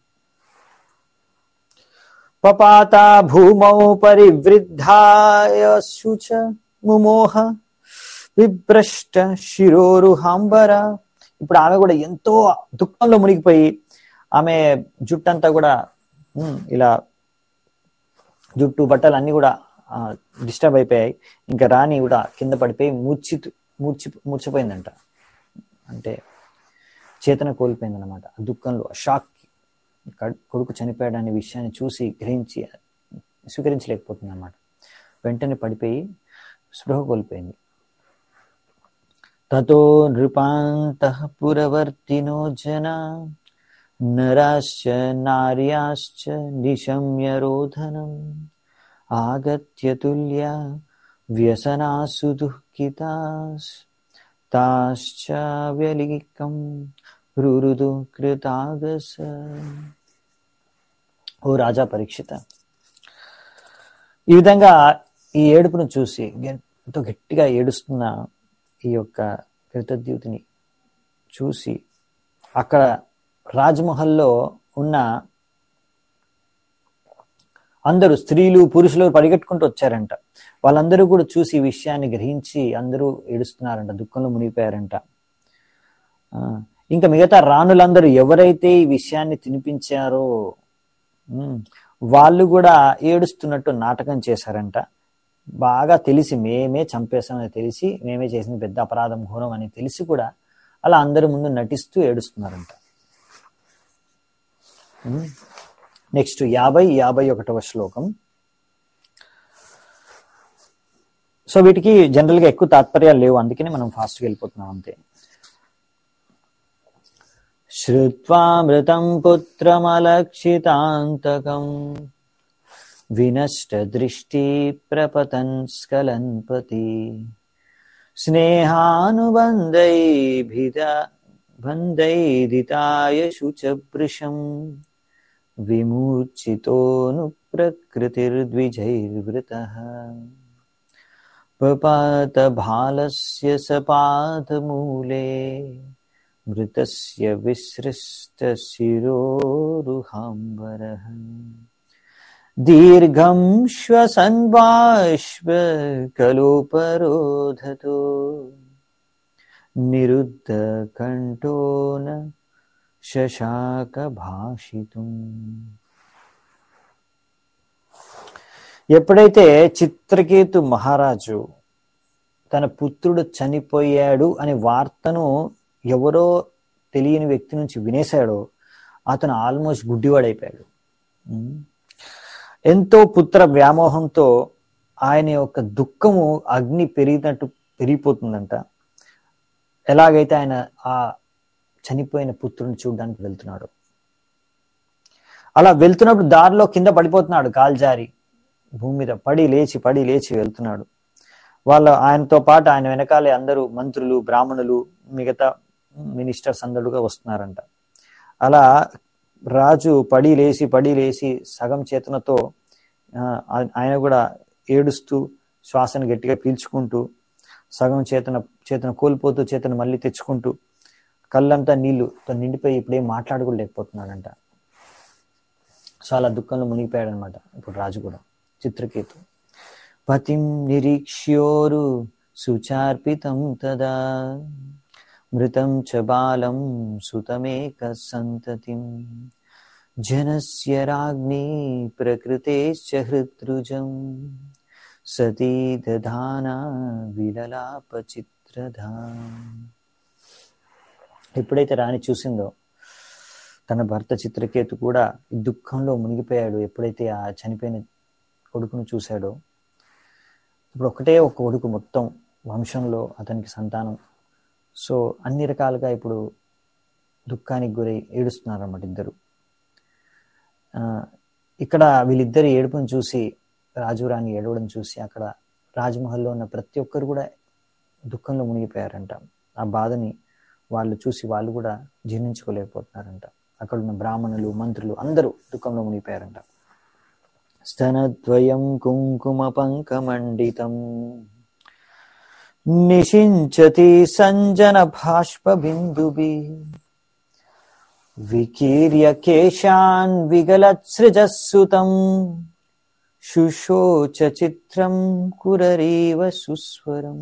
పపాత భూమౌ పరివృద్ధాయ శుచ ముమోహ విభ్రష్ట శిరోరుహాంబర. ఇప్పుడు ఆమె కూడా ఎంతో దుఃఖంలో మునిగిపోయి ఆమె జుట్టంతా కూడా ఇలా జుట్టు బట్టలు అన్ని కూడా డిస్టర్బ్ అయిపోయాయి. ఇంకా రాణి కూడా కింద పడిపోయి మూర్చి మూర్చి మూర్చిపోయిందంట. అంటే చేతన కోల్పోయిందనమాట దుఃఖంలో, షాక్. కొడుకు చనిపోయాడనే విషయాన్ని చూసి గ్రహించి స్వీకరించలేకపోతుంది అన్నమాట. వెంటనే పడిపోయి స్పృహ కోల్పోయింది. తతో నృపాంతః పురవర్తినో జనా నరాశ్చ నార్యాశ్చ నిశమ్య రోధనం ఆగత్య తుల్య వ్యసనాసు దుఃఖితాస్ తాశ్చ వ్యలికం రురుదు కృతాగస. ఓ రాజా పరీక్షిత, ఈ విధంగా ఈ ఏడుపును చూసి ఎంతో గట్టిగా ఏడుస్తున్న ఈ యొక్క కృతద్యూతిని చూసి అక్కడ రాజ్మహల్లో ఉన్న అందరూ స్త్రీలు పురుషులు పరిగెట్టుకుంటూ వచ్చారంట. వాళ్ళందరూ కూడా చూసి ఈ విషయాన్ని గ్రహించి అందరూ ఏడుస్తున్నారంట, దుఃఖంలో మునిగిపోయారంట. ఇంకా మిగతా రాణులందరూ ఎవరైతే ఈ విషయాన్ని తినిపించారో వాళ్ళు కూడా ఏడుస్తున్నట్టు నాటకం చేశారంట. బాగా తెలిసి మేమే చంపేశామని తెలిసి, మేమే చేసిన పెద్ద అపరాధం ఘోరం అని తెలిసి కూడా అలా అందరి ముందు నటిస్తూ ఏడుస్తున్నారంట. నెక్స్ట్ యాభై యాభై ఒకటవ శ్లోకం. సో వీటికి జనరల్గా ఎక్కువ తాత్పర్యాలు లేవు, అందుకని మనం ఫాస్ట్గా వెళ్ళిపోతున్నాం అంతే. శ్రుత్వామృతం పుత్రమలక్షితాంతకం వినష్ట దృష్టి ప్రపతన్ స్ఖలన్పతి స్నేహానుబంధైభిద బంధైదితాయ శుచభృశం విమూర్ఛితోను ప్రకృతిర్ద్విజైర్వృతః పపాత బాలస్య సపాదమూలే మృతస్య విసృష్ట శిరోరుహాంబరః దీర్ఘం శ్వసన్ బాష్ప కలోపరోధతో నిరుద్ధ కంఠోన శశాక భాషితం. ఎప్పుడైతే చిత్రకేతు మహారాజు తన పుత్రుడు చనిపోయాడు అనే వార్తను ఎవరో తెలియని వ్యక్తి నుంచి వినేశాడో అతను ఆల్మోస్ట్ గుడ్డివాడైపోయాడు. ఎంతో పుత్ర వ్యామోహంతో ఆయన యొక్క దుఃఖము అగ్ని పెరిగినట్టు పెరిగిపోతుందంట. ఎలాగైతే ఆయన ఆ చనిపోయిన పుత్రుని చూడడానికి వెళ్తున్నాడు, అలా వెళ్తున్నప్పుడు దారిలో కింద పడిపోతున్నాడు, కాల్జారి భూమి మీద పడి లేచి పడి లేచి వెళ్తున్నాడు. వాళ్ళ ఆయనతో పాటు ఆయన వెనకాలే అందరూ మంత్రులు, బ్రాహ్మణులు, మిగతా మినిస్టర్స్ అందరుగా వస్తున్నారంట. అలా రాజు పడి లేచి పడి లేచి సగం చేతనతో ఆయన కూడా ఏడుస్తూ శ్వాసను గట్టిగా పీల్చుకుంటూ సగం చేతన చేతన కోల్పోతూ చేతను మళ్ళీ తెచ్చుకుంటూ కళ్ళంతా నీళ్లుతో నిండిపోయి ఇప్పుడేం మాట్లాడుకోలేకపోతున్నాడంట. సో అలా దుఃఖంలో మునిగిపోయాడు అనమాట ఇప్పుడు రాజు కూడా. చిత్రకేతు పతిం నిరీక్ష్యోరు సుచార్పితం తదా మృతం చ బాలం సుతమేక సంతతిం జనస్య రాజ్ఞి ప్రకృతేశ్చ హృద్రుజం సతీ దధానా విలలాప చిత్రధా. ఎప్పుడైతే రాణి చూసిందో తన భర్త చిత్రకేతు కూడా దుఃఖంలో మునిగిపోయాడు. ఎప్పుడైతే ఆ చనిపోయిన కొడుకును చూశాడో, ఇప్పుడు ఒకటే ఒక కొడుకు మొత్తం వంశంలో అతనికి సంతానం. సో అన్ని రకాలుగా ఇప్పుడు దుఃఖానికి గురై ఏడుస్తున్నారు అన్నమాట ఇద్దరు. ఇక్కడ వీళ్ళిద్దరి ఏడుపును చూసి, రాజు రాణి ఏడవడం చూసి అక్కడ రాజ్మహల్లో ఉన్న ప్రతి ఒక్కరు కూడా దుఃఖంలో మునిగిపోయారంట. ఆ బాధని వాళ్ళు చూసి వాళ్ళు కూడా జీర్ణించుకోలేకపోతున్నారంట. అక్కడ ఉన్న బ్రాహ్మణులు, మంత్రులు అందరూ దుఃఖంలో మునిగిపోయారంట. స్తనద్వయం కుంకుమ పంకమండితం నిషించతి సంజన భాష్ప బిందుబి వికీర్య కేశాన్ విగలత్సృజస్సుతం శుశోచ చిత్రం కురరీవ సుస్వరం.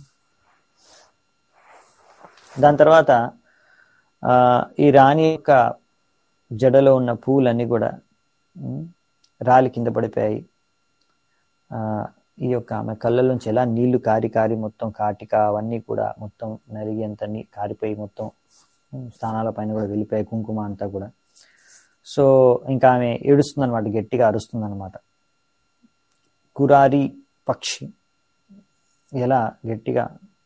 దాని తర్వాత ఆ ఈ రాణి యొక్క జడలో ఉన్న పూలన్నీ కూడా రాలి కింద పడిపోయాయి. ఆ ఈ యొక్క ఆమె కళ్ళలోంచి ఎలా నీళ్లు కారి కారి మొత్తం కాటిక అవన్నీ కూడా మొత్తం నలిగి అంత కారిపోయి మొత్తం స్థానాల పైన కూడా వెళ్ళిపోయాయి, కుంకుమ అంతా కూడా. సో ఇంకా ఆమె ఏడుస్తుంది అనమాట, గట్టిగా అరుస్తుంది అనమాట. కురారి పక్షి ఎలా గట్టిగా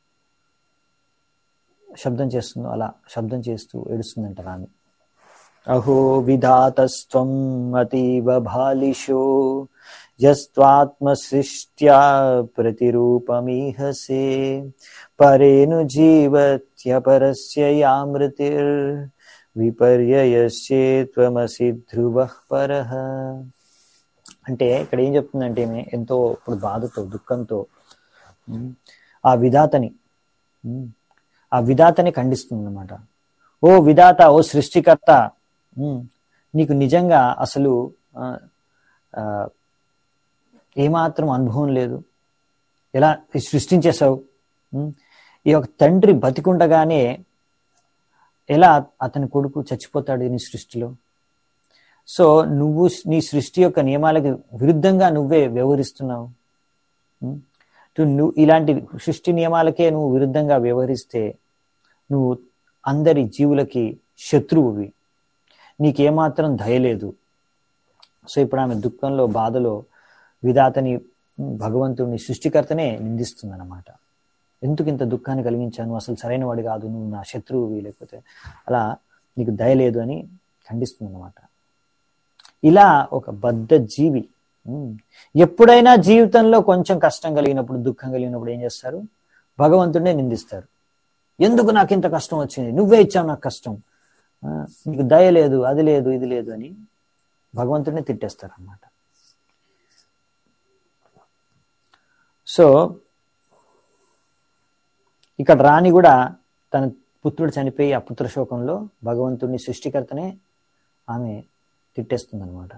శబ్దం చేస్తుందో అలా శబ్దం చేస్తూ ఏడుస్తుందంట రాణి. అహో విధాతస్త్వం అతీవ బాలిషో యస్త్వాత్మసృష్ట్యా ప్రతిరూపమీహసే పరేను జీవత్యపరస్య యామృతిర్ విపర్యయస్యే త్వమసి ధ్రువః పరః. అంటే ఇక్కడ ఏం చెప్తుందంటే ఈమె ఎంతో ఇప్పుడు బాధతో దుఃఖంతో ఉమ్, ఆ విధాతని ఉమ్, ఆ విధాతని ఖండిస్తుంది అనమాట. ఓ విధాత, ఓ సృష్టికర్త, ఉమ్, నీకు నిజంగా అసలు ఆ, ఆ, ఏమాత్రం అనుభవం లేదు, ఎలా సృష్టించేశావు? ఉమ్, ఈ యొక్క తండ్రి బతికుండగానే ఎలా అతని కొడుకు చచ్చిపోతాడు నీ సృష్టిలో? సో నువ్వు నీ సృష్టి యొక్క నియమాలకు విరుద్ధంగా నువ్వే వ్యవహరిస్తున్నావు. ఉమ్, టు- నువ్వు ఇలాంటి సృష్టి నియమాలకే నువ్వు విరుద్ధంగా వ్యవహరిస్తే నువ్వు అందరి జీవులకి శత్రువువి, నీకేమాత్రం దయలేదు. సో ఇప్పుడు ఆమె దుఃఖంలో బాధలో విధాతని భగవంతుడిని సృష్టికర్తనే నిందిస్తుంది అనమాట. ఎందుకు ఇంత దుఃఖాన్ని కలిగించాను, అసలు సరైన వాడు కాదు, నువ్వు నా శత్రువువి, లేకపోతే అలా నీకు దయ లేదు అని ఖండిస్తుంది అనమాట. ఇలా ఒక బద్ధ జీవి ఉమ్, ఎప్పుడైనా జీవితంలో కొంచెం కష్టం కలిగినప్పుడు, దుఃఖం కలిగినప్పుడు ఏం చేస్తారు? భగవంతుడినే నిందిస్తారు. ఎందుకు నాకు ఇంత కష్టం వచ్చింది, నువ్వే ఇచ్చావు నాకు కష్టం, ఆ, నీకు దయ లేదు, అది లేదు, ఇది లేదు అని భగవంతుడిని తిట్టేస్తారు అన్నమాట. సో ఇక్కడ రాణి కూడా తన పుత్రుడు చనిపోయి ఆ పుత్ర శోకంలో భగవంతుడిని సృష్టికర్తనే ఆమె తిట్టేస్తుంది అనమాట.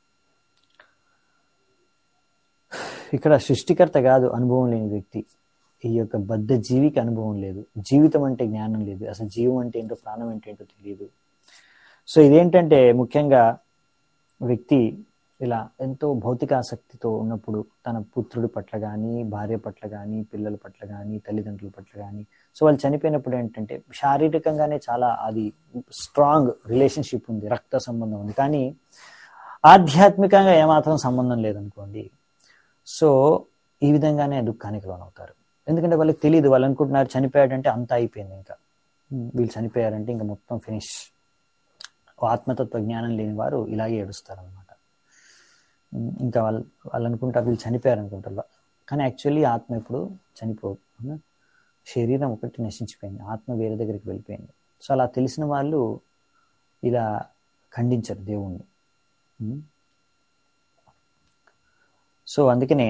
ఇక్కడ సృష్టికర్త కాదు అనుభవం లేని వ్యక్తి, ఈ యొక్క బద్ధ జీవికి అనుభవం లేదు, జీవితం అంటే జ్ఞానం లేదు, అసలు జీవం అంటే ఏంటో, ప్రాణం అంటే ఏంటో తెలియదు. సో ఇదేంటంటే ముఖ్యంగా వ్యక్తి ఇలా ఎంతో భౌతిక ఆసక్తితో ఉన్నప్పుడు తన పుత్రుడి పట్ల కానీ, భార్య పట్ల కానీ, పిల్లల పట్ల కానీ, తల్లిదండ్రుల పట్ల కానీ, సో వాళ్ళు చనిపోయినప్పుడు ఏంటంటే శారీరకంగానే చాలా అది స్ట్రాంగ్ రిలేషన్షిప్ ఉంది, రక్త సంబంధం ఉంది, కానీ ఆధ్యాత్మికంగా ఏమాత్రం సంబంధం లేదనుకోండి. సో ఈ విధంగానే దుఃఖానికి లోనవుతారు. ఎందుకంటే వాళ్ళకి తెలియదు, వాళ్ళు అనుకుంటున్నారు చనిపోయాడంటే అంతా అయిపోయింది, ఇంకా వీళ్ళు చనిపోయారంటే ఇంకా మొత్తం ఫినిష్. ఆత్మతత్వ జ్ఞానం లేని వారు ఇలాగే ఏడుస్తారు అనమాట. ఇంకా వాళ్ళు వాళ్ళు అనుకుంటారు వీళ్ళు చనిపోయారు అనుకుంటారు, కానీ యాక్చువల్లీ ఆత్మ ఇప్పుడు చనిపోదు, శరీరం ఒకటి నశించిపోయింది, ఆత్మ వేరే దగ్గరికి వెళ్ళిపోయింది. సో అలా తెలిసిన వాళ్ళు ఇలా ఖండించరు దేవుణ్ణి. సో అందుకనే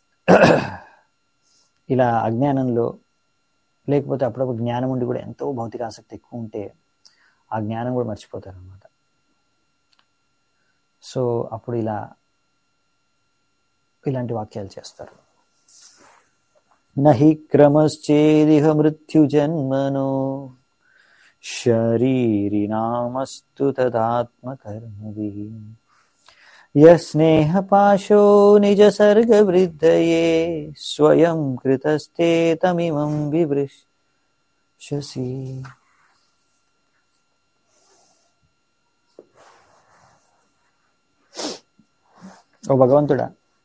ఇలా అజ్ఞానంలో, లేకపోతే అప్పుడప్పుడు జ్ఞానం ఉండి కూడా ఎంతో భౌతిక ఆసక్తి ఎక్కువ ఉంటే ఆ జ్ఞానం కూడా మర్చిపోతారు అన్నమాట. సో అప్పుడు ఇలా ఇలాంటి వాక్యాలు చేస్తారు. నహి క్రమశ్చేదిహ మృత్యు జన్మనో శరీరినామస్తు తదాత్మకర్మభి యస్నేహ పాశో నిజ సర్గ వృద్ధయే స్వయం కృతస్తే తమిమం వివృశసి. ఓ భగవంతుడా,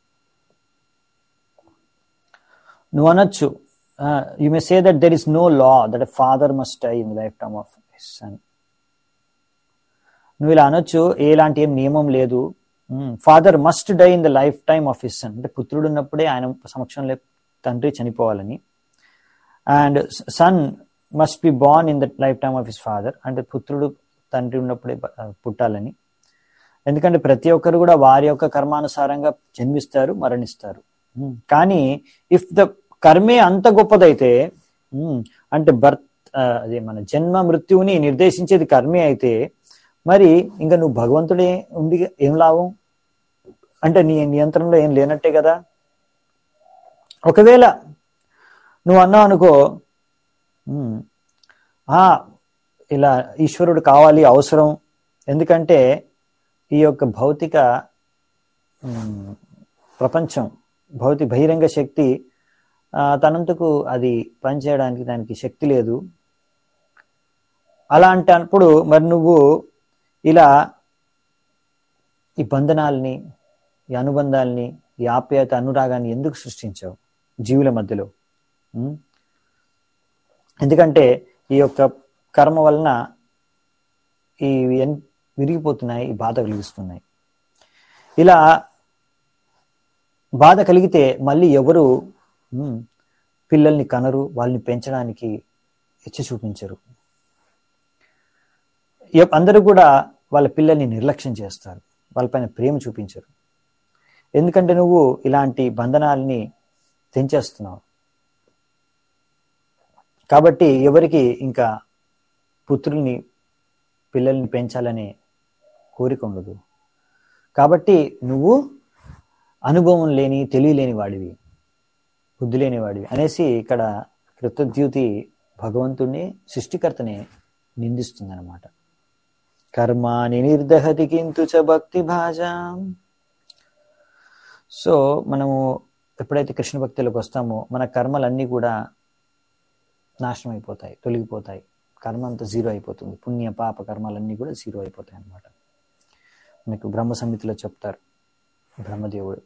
నువ్వు అనొచ్చు, you may say that there is no law that a father must die in the life time of his son. నువ్వు ఇలా అనొచ్చు, ఎలాంటి ఏం నియమం లేదు, father must die in the life time of his son, అంటే పుత్రుడు ఉన్నప్పుడే ఆయన సమక్షంలో తండ్రి చనిపోవాలని. And son must be born in the life time of his father, అంటే పుత్రుడు తండ్రి ఉన్నప్పుడే పుట్టాలని. ఎందుకంటే ప్రతి ఒక్కరు కూడా వారి యొక్క కర్మానుసారంగా జన్మిస్తారు, మరణిస్తారు. కానీ ఇఫ్ ద కర్మే అంత గొప్పదైతే, అంటే బర్త్ అదే మన జన్మ మృత్యువుని నిర్దేశించేది కర్మే అయితే, మరి ఇంకా నువ్వు భగవంతుడే ఉండి ఏం లాభం? అంటే నీ నియంత్రణలో ఏం లేనట్టే కదా. ఒకవేళ నువ్వు అన్నావు అనుకో, ఇలా ఈశ్వరుడు కావాలి, అవసరం, ఎందుకంటే ఈ యొక్క భౌతిక ప్రపంచం, భౌతిక బహిరంగ శక్తి తనంతకు అది పనిచేయడానికి దానికి శక్తి లేదు. అలాంటప్పుడు మరి నువ్వు ఇలా ఈ బంధనాల్ని, ఈ అనుబంధాల్ని, ఈ ఆప్యాయత, అనురాగాన్ని ఎందుకు సృష్టించావు జీవుల మధ్యలో? ఎందుకంటే ఈ యొక్క కర్మ వలన ఈ విరిగిపోతున్నాయి, ఈ బాధ కలిగిస్తున్నాయి. ఇలా బాధ కలిగితే మళ్ళీ ఎవరు పిల్లల్ని కనరు, వాళ్ళని పెంచడానికి ఇచ్చి చూపించరు. అందరూ కూడా వాళ్ళ పిల్లల్ని నిర్లక్ష్యం చేస్తారు, వాళ్ళపైన ప్రేమ చూపించరు. ఎందుకంటే నువ్వు ఇలాంటి బంధనాల్ని తెంచేస్తున్నావు. కాబట్టి ఎవరికి ఇంకా పుత్రుల్ని పిల్లల్ని పెంచాలనే కోరిక ఉండదు. కాబట్టి నువ్వు అనుభవం లేని తెలియలేని వాడివి, బుద్ధి లేని వాడివి అనేసి ఇక్కడ కృతద్యుతి భగవంతుణ్ణి సృష్టికర్తనే నిందిస్తుంది అనమాట. కర్మాని నిర్దహతి కింతు చ భక్తి భాజాం. సో మనము ఎప్పుడైతే కృష్ణ భక్తిలోకి వస్తామో మన కర్మలన్నీ కూడా నాశనం అయిపోతాయి, తొలగిపోతాయి. కర్మ అంతా జీరో అయిపోతుంది. పుణ్య పాప కర్మలన్నీ కూడా జీరో అయిపోతాయి అన్నమాట. మీకు బ్రహ్మ సంహితలో చెప్తారు బ్రహ్మదేవుడు.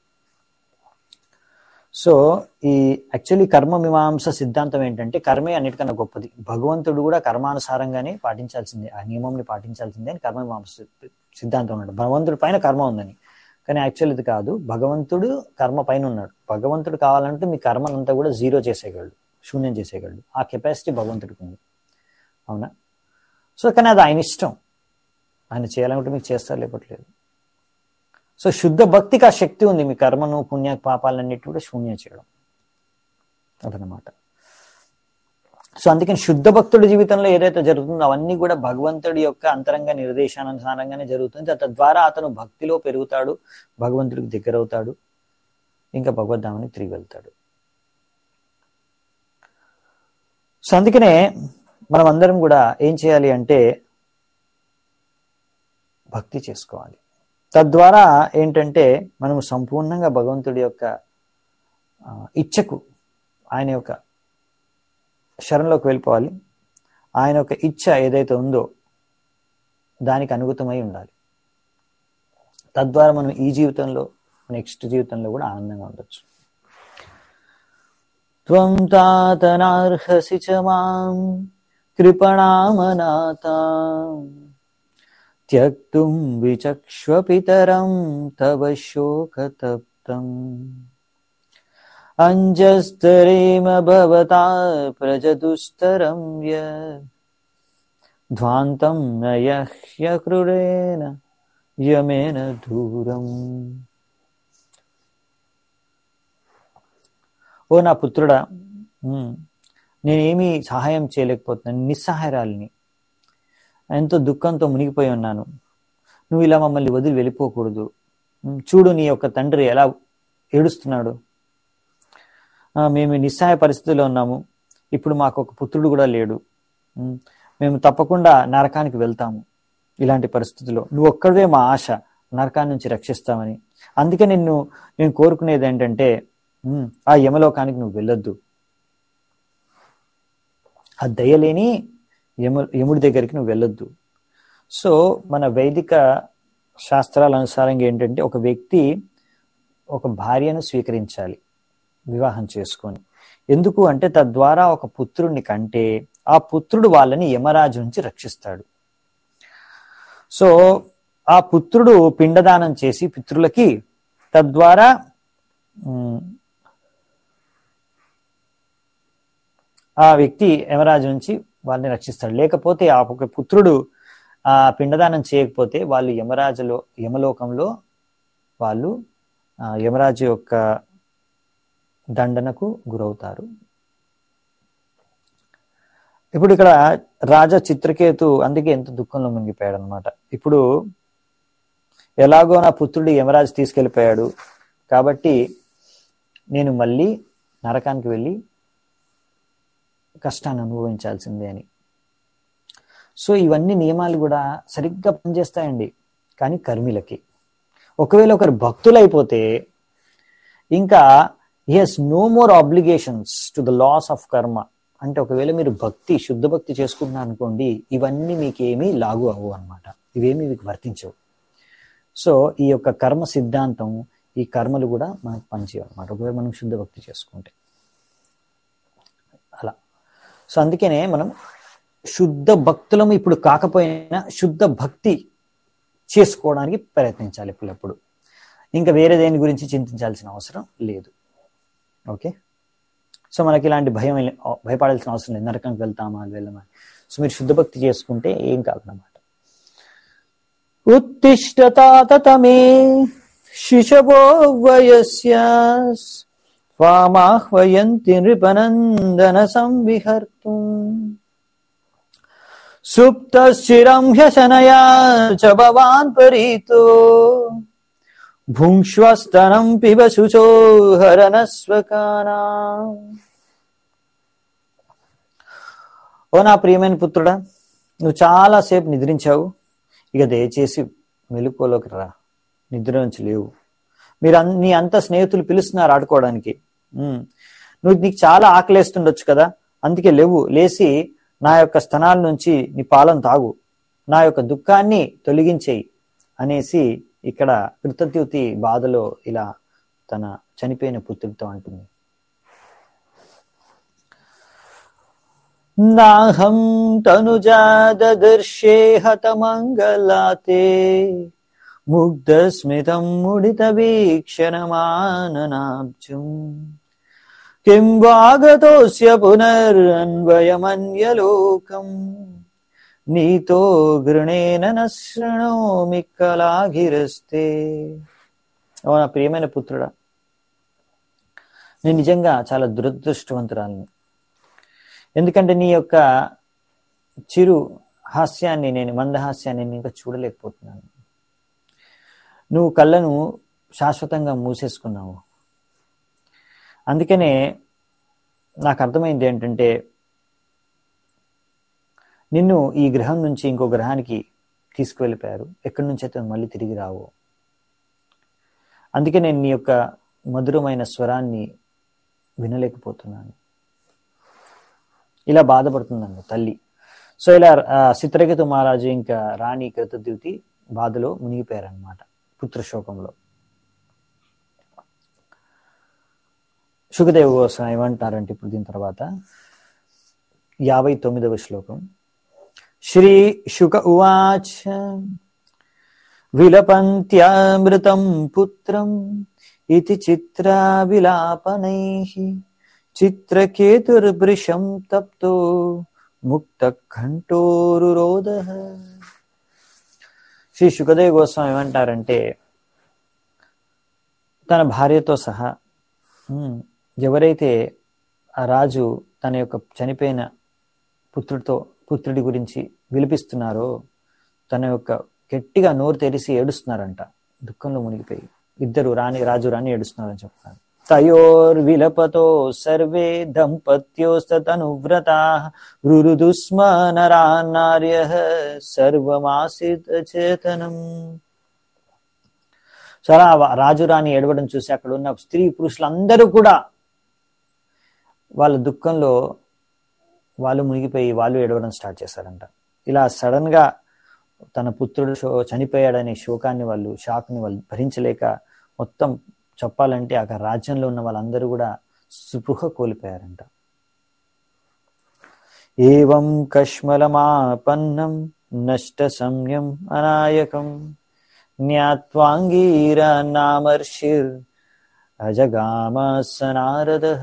సో ఈ యాక్చువల్లీ కర్మ మీమాంస సిద్ధాంతం ఏంటంటే కర్మే అన్నిటికన్నా గొప్పది. భగవంతుడు కూడా కర్మానుసారంగానే పాటించాల్సిందే, ఆ నియమంని పాటించాల్సిందే అని కర్మ మీమాంస సిద్ధాంతం ఉన్నాడు. భగవంతుడి పైన కర్మ ఉందని, కానీ యాక్చువల్ ఇది కాదు. భగవంతుడు కర్మ పైన ఉన్నాడు. భగవంతుడు కావాలంటే మీ కర్మనంతా కూడా జీరో చేసేయగలడు, శూన్యం చేసేయగలడు. ఆ కెపాసిటీ భగవంతుడికి ఉంది, అవునా? సో కానీ అది ఆయన ఇష్టం, ఆయన చేయాలనుకుంటే మీకు చేస్తారు, లేకపోలేదు. సో శుద్ధ భక్తికి ఆ శక్తి ఉంది, మీ కర్మను పుణ్య పాపాలన్నిటి కూడా శూన్యం చేయడం అదనమాట. సో అందుకని శుద్ధ భక్తుడి జీవితంలో ఏదైతే జరుగుతుందో అవన్నీ కూడా భగవంతుడి యొక్క అంతరంగ నిర్దేశానుసారంగానే జరుగుతుంది. తద్వారా అతను భక్తిలో పెరుగుతాడు, భగవంతుడికి దగ్గర అవుతాడు, ఇంకా భగవద్ధామానికి తిరిగి వెళ్తాడు. సో అందుకనే మనం అందరం కూడా ఏం చేయాలి అంటే భక్తి చేసుకోవాలి. తద్వారా ఏంటంటే మనము సంపూర్ణంగా భగవంతుడి యొక్క ఇచ్ఛకు, ఆయన యొక్క శరణలోకి వెళ్ళిపోవాలి. ఆయన యొక్క ఇచ్ఛ ఏదైతే ఉందో దానికి అనుగుతమై ఉండాలి. తద్వారా మనం ఈ జీవితంలో నెక్స్ట్ జీవితంలో కూడా ఆనందంగా ఉండొచ్చు. త్వం తాతనార్హసి చ మాం కృపణామనాథాం త్యక్తుం విచక్ష్వ పితరం తవ శోకతప్తం అంజస్తరేమ భవతా ప్రజదుస్తరం యధ్వాంతం నయహ్యకృరేణ యమేన దూరం. ఓ నా పుత్రుడా, నేనేమీ సహాయం చేయలేకపోతున్నాను, నిస్సహాయరాలిని, ఎంతో దుఃఖంతో మునిగిపోయి ఉన్నాను. నువ్వు ఇలా మమ్మల్ని వదిలి వెళ్ళిపోకూడదు. చూడు నీ యొక్క తండ్రి ఎలా ఏడుస్తున్నాడు. మేము నిస్సహాయ పరిస్థితిలో ఉన్నాము. ఇప్పుడు మాకు ఒక పుత్రుడు కూడా లేడు. మేము తప్పకుండా నరకానికి వెళ్తాము. ఇలాంటి పరిస్థితుల్లో నువ్వు ఒక్కడే మా ఆశ, నరకాన్ని నుంచి రక్షిస్తామని. అందుకే నిన్ను నేను కోరుకునేది ఏంటంటే ఆ యమలోకానికి నువ్వు వెళ్ళొద్దు. ఆ దయలేని యమ యముడి దగ్గరికి నువ్వు వెళ్ళొద్దు. సో మన వైదిక శాస్త్రాల అనుసారంగా ఏంటంటే ఒక వ్యక్తి ఒక భార్యను స్వీకరించాలి వివాహం చేసుకొని. ఎందుకు అంటే తద్వారా ఒక పుత్రుడిని కంటే ఆ పుత్రుడు వాళ్ళని యమరాజు నుంచి రక్షిస్తాడు. సో ఆ పుత్రుడు పిండదానం చేసి పితృలకి, తద్వారా ఆ వ్యక్తి యమరాజు నుంచి వాళ్ళని రక్షిస్తాడు. లేకపోతే ఆ ఒక పుత్రుడు ఆ పిండదానం చేయకపోతే వాళ్ళు యమరాజులో యమలోకంలో వాళ్ళు యమరాజు యొక్క దండనకు గురవుతారు. ఇప్పుడు ఇక్కడ రాజా చిత్రకేతు అందుకే ఎంత దుఃఖంలో మునిగిపోయాడు అనమాట. ఇప్పుడు ఎలాగో నా పుత్రుడు యమరాజు తీసుకెళ్ళిపోయాడు కాబట్టి నేను మళ్ళీ నరకానికి వెళ్ళి కష్టాన్ని అనుభవించాల్సిందే అని. సో ఇవన్నీ నియమాలు కూడా సరిగ్గా పనిచేస్తాయండి, కానీ కర్మిలకి. ఒకవేళ ఒకరు భక్తులైపోతే ఇంకా he has no more obligations to the laws of karma. అంటే ఒకవేళ మీరు భక్తి శుద్ధ భక్తి చేసుకుంటున్నారు అనుకోండి, ఇవన్నీ మీకేమీ లాగు అవ్వవు అనమాట, ఇవేమీ మీకు వర్తించవు. సో ఈ యొక్క కర్మ సిద్ధాంతం, ఈ కర్మలు కూడా మనకు పనిచేయవు అనమాట ఒకవేళ మనం శుద్ధ భక్తి చేసుకుంటే అలా. సో అందుకనే మనం శుద్ధ భక్తులము ఇప్పుడు కాకపోయినా శుద్ధ భక్తి చేసుకోవడానికి ప్రయత్నించాలి ఎప్పుడప్పుడు. ఇంకా వేరే దేని గురించి చింతించాల్సిన అవసరం లేదు. ఓకే, సో మనకి ఇలాంటి భయం భయపడాల్సిన అవసరం లేదు. నరకానికి వెళ్తామా వెళ్ళమా. సో మీరు శుద్ధ భక్తి చేసుకుంటే ఏం కాదన్నమాట. ఉత్తిష్టతాతమే శిశవో వయస్యాస్ స్వామాహ్వయంతి నృపనందన సంవిహర్తుం సుప్తశ్చిరం హ్యశనయా చ భవాన్ పరీతో భుంక్ష్వస్తనం పిబ శుచో హరనస్వకానా. ఓ నా ప్రియమైన పుత్రుడా, నువ్వు చాలాసేపు నిద్రించావు, ఇక దయచేసి మెలకువలోకి రా, నిద్ర నుంచి లేవు. మీరు నీ అంత స్నేహితులు పిలుస్తున్నారు ఆడుకోవడానికి, నువ్వు నీకు చాలా ఆకలేస్తుండొచ్చు కదా, అందుకే లేవు, లేచి నా యొక్క స్తనాల నుంచి నీ పాలను తాగు, నా యొక్క దుఃఖాన్ని తొలగించేయి అనేసి ఇక్కడ కృతద్యుతి బాధలో ఇలా తన చనిపోయిన పుత్రుడితో అంటుంది. నాహం తనుజాదర్శే హతమంగళాతే ముగ్ధస్మితం ముడిత వీక్షణమాననాబ్జం కిం వాగతోస్య పునరన్వయమన్యలోకం నీతో గృణేన న శృణోమి కలాగిరస్తే. ఓ నా ప్రియమైన పుత్రుడా, నేను నిజంగా చాలా దురదృష్టవంతురాలని, ఎందుకంటే నీ యొక్క చిరు హాస్యాన్ని నేను మందహాస్యాన్ని నేను ఇంకా చూడలేకపోతున్నాను. నువ్వు కళ్ళను శాశ్వతంగా మూసేసుకున్నావు. అందుకనే నాకు అర్థమైంది ఏంటంటే, నిన్ను ఈ గ్రహం నుంచి ఇంకో గ్రహానికి తీసుకువెళ్ళిపోయారు, ఎక్కడి నుంచి అయితే మళ్ళీ తిరిగి రావు. అందుకే నేను నీ యొక్క మధురమైన స్వరాన్ని వినలేకపోతున్నాను. ఇలా బాధపడుతుందండి తల్లి. సో ఇలా చిత్రకేతు మహారాజు ఇంకా రాణి కృతద్యుతి బాధలో మునిగిపోయారనమాట, పుత్రశోకంలో. శుకదేవ గోస్వామి ఏమంటారంటే ఇప్పుడు దీని తర్వాత యాభై తొమ్మిదవ శ్లోకం. శ్రీ శుక ఉవాచ విలపంత్యామృతం పుత్రం ఇతి చిత్రా విలాపనైః చిత్రకేతుర్భృశం తప్తో ముక్త కంఠోరురోధః. శ్రీ శుకదేవ గోస్వామి ఏమంటారంటే, తన భార్యతో సహా ఎవరైతే ఆ రాజు తన యొక్క చనిపోయిన పుత్రుడితో పుత్రుడి గురించి విలిపిస్తున్నారో, తన యొక్క గట్టిగా నోరు తెరిసి ఏడుస్తున్నారంట, దుఃఖంలో మునిగిపోయి. ఇద్దరు రాణి రాజు రాణి ఏడుస్తున్నారని చెప్తున్నారు. తయోర్ విలపతో సర్వే దంపత్యోస్తనువ్రతాః రురుదుస్మ నరాన్నార్యః సర్వమాసిత చేతనం. చాలా రాజు రాణి ఏడవడం చూసి అక్కడ ఉన్న స్త్రీ పురుషులందరూ కూడా వాళ్ళ దుఃఖంలో వాళ్ళు మునిగిపోయి వాళ్ళు ఏడవడం స్టార్ట్ చేశారంట. ఇలా సడన్ గా తన పుత్రుడు శో చనిపోయాడనే శోకాన్ని వాళ్ళు షాక్ని వాళ్ళు భరించలేక మొత్తం చెప్పాలంటే ఆ రాజ్యంలో ఉన్న వాళ్ళందరూ కూడా స్పృహ కోల్పోయారంట. ఏవం కష్మలమాపన్నం నష్ట సంయం అనాయకం జ్ఞాత్వాంగీర నామర్షిర్ అజగామ సనారదః.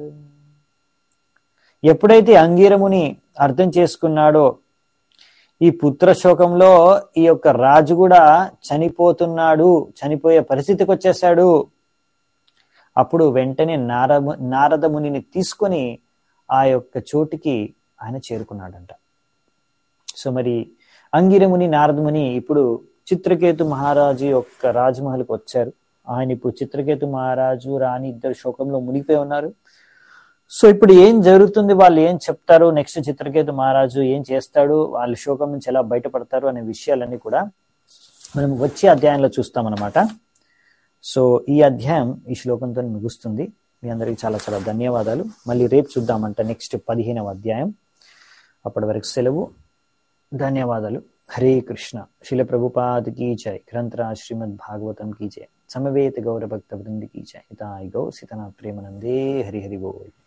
ఎప్పుడైతే అంగీరముని అర్థం చేసుకున్నాడో ఈ పుత్ర శోకంలో ఈ యొక్క రాజు కూడా చనిపోతున్నాడు, చనిపోయే పరిస్థితికి వచ్చేసాడు, అప్పుడు వెంటనే నారద నారద మునిని తీసుకొని ఆ యొక్క చోటికి ఆయన చేరుకున్నాడంట. సో మరి అంగిరముని నారదముని ఇప్పుడు చిత్రకేతు మహారాజు యొక్క రాజమహల్కి వచ్చారు. ఆయన ఇప్పుడు చిత్రకేతు మహారాజు రాణి ఇద్దరు శోకంలో మునిగిపోయి ఉన్నారు. సో ఇప్పుడు ఏం జరుగుతుంది, వాళ్ళు ఏం చెప్తారు, నెక్స్ట్ చిత్రకేతు మహారాజు ఏం చేస్తాడు, వాళ్ళ శోకం నుంచి ఎలా బయటపడతారు అనే విషయాలన్నీ కూడా మనం వచ్చే అధ్యాయంలో చూస్తాం అన్నమాట. సో ఈ అధ్యాయం ఈ శ్లోకంతో ముగుస్తుంది. మీ అందరికీ చాలా చాలా ధన్యవాదాలు. మళ్ళీ రేపు చూద్దామంట నెక్స్ట్ పదిహేనవ అధ్యాయం. అప్పటి వరకు సెలవు. ధన్యవాదాలు. హరే కృష్ణ. శిల ప్రభుపాద్ కీ జై. గ్రంథరాజ్ శ్రీమద్ భాగవతం కీ జై. సమవేత గౌర భక్త వృంది కీ జై. హితాయి గౌ సితనాథ్ ప్రేమనందే. హరి హరి బోల్.